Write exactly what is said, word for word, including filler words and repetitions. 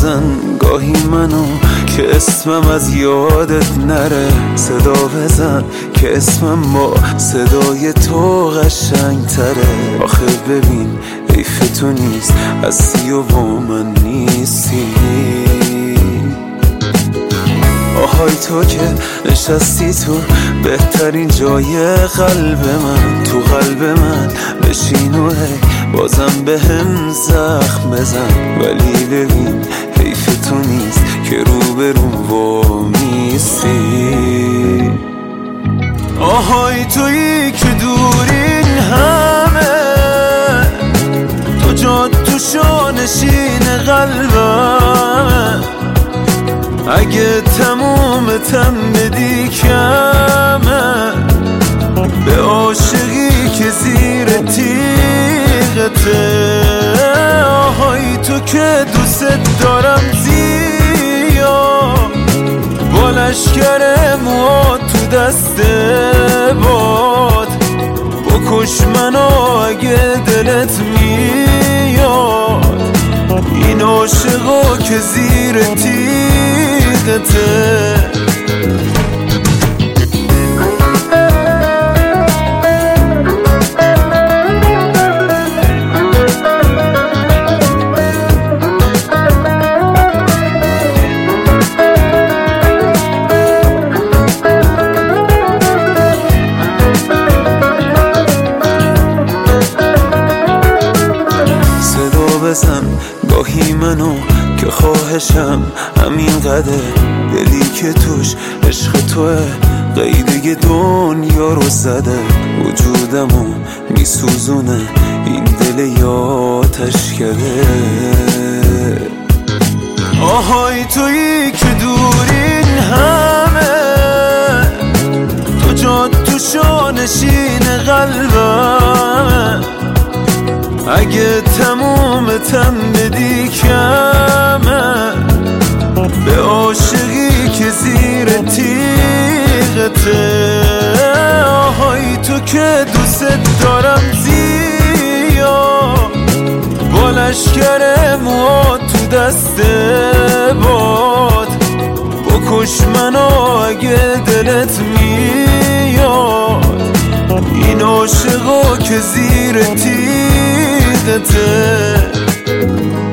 بزن گاهی منو که اسمم از یادت نره، صدا بزن که اسمم با صدای تو قشنگ تره. آخه ببین حیف تو نیست هستی و با من نیستی. آهای تو که نشستی تو بهترین جای قلب من، تو قلب من بشین و هی بازم به هم زخم بزن. ولی ببین حیف تو نیست که رو به رو وامیستی. آهای تویی که دورین همه، تو جا تو شانشین قلبم، اگه تموم تم بدی کمه به عاشقی که زیر تیغته. آهای تو که دوست دارم زیاد، با لشکر موها تو دست باد، بکش منو اگه دلت میاد. این عاشقا که زیر تیغته. بزن گاهی منو که خواهشم همین قدر، دلی که توش عشق توه قیده دنیا رو زده. وجودمو میسوزونه این دل یاتش کرده. آهای تویی که دورین همه، تو جا تو شانشین قلبم، اگه تموم تم بدی کمه به عاشقی که زیر تیغته. آهای تو که دوست دارم زیاد، با لشکر موها تو دست باد، بکش منو اگه دلت میاد. این عاشقا که زیر تیغته.